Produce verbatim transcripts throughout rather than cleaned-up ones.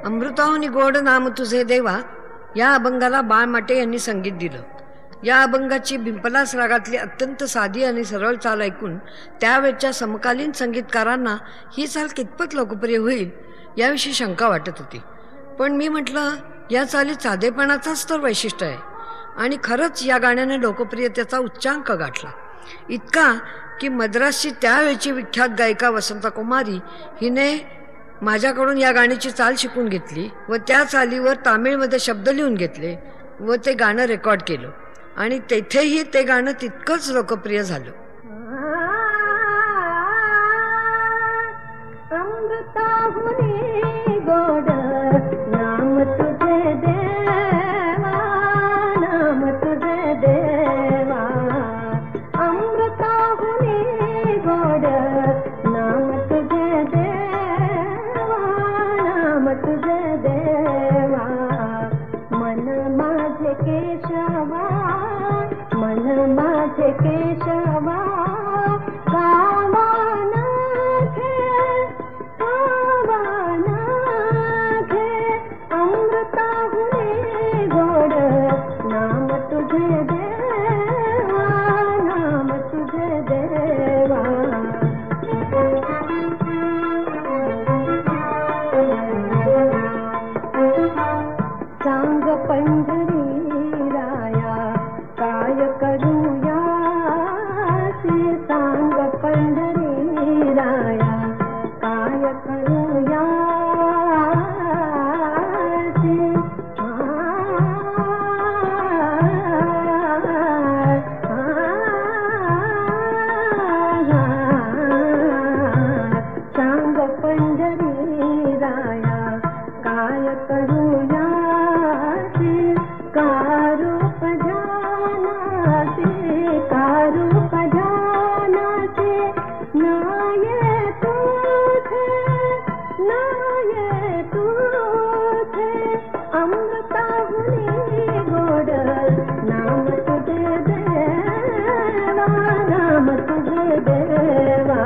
अमृताहुनी गोड नाम तुझे देवा या अभंगाला बाळ माटे यांनी संगीत दिलं. या अभंगाची बिंपलास रागातली अत्यंत साधी आणि सरळ चाल ऐकून त्यावेळच्या समकालीन संगीतकारांना ही चाल कितपत लोकप्रिय होईल याविषयी शंका वाटत होती. पण मी म्हटलं या चालीत साधेपणाचाच तर वैशिष्ट्य आहे. आणि खरंच या गाण्याने लोकप्रियतेचा उच्चांक गाठला. इतका की मद्रासची त्यावेळची विख्यात गायिका वसंता कुमारी हिने माझ्याकडून या गाण्याची चाल शिकून घेतली व त्या चालीवर तामिळमध्ये शब्द लिहून घेतले व ते गाणं रेकॉर्ड केलं आणि तेथेही ते गाणं तितकंच लोकप्रिय झालं. गोड नाम तुझे देवा, नाम तुझे देवा, अमृताहुनी गोड नाम तुझे देवा, नाम तुझे देवा, मन माझे केशवा, मन माझे केशवा, कावाना घे, कावाना घे, अमृताहुनी गोड नाम तुझे देवा, नाम तुझे देवा. सांग पंढरी राया काय करूया, ते सांग पंढरी राया काय करूया, ते सांग पंढरी राया काय करूया, कारूप जानाते, कारूप जानाते, नाये तुझे, नाये तुझे, अमृताहुनी गोड नाम तुझे देवा, नाम तुझे देवा.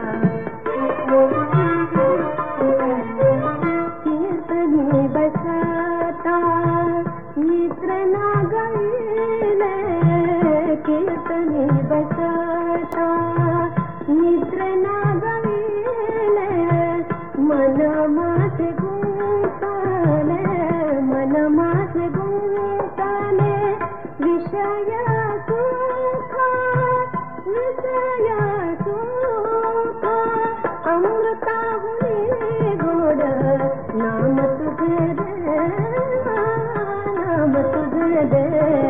कीर्तनी बसता मित्र ना गईले, कीर्तनी बसता मित्र ना गईले, मन माझे गुंतले, मन माझे गुंतले, विषय सुख, विषय सुख, अमृताहुनी गोड नाम तुझे देवा, नाम तुझे देवा.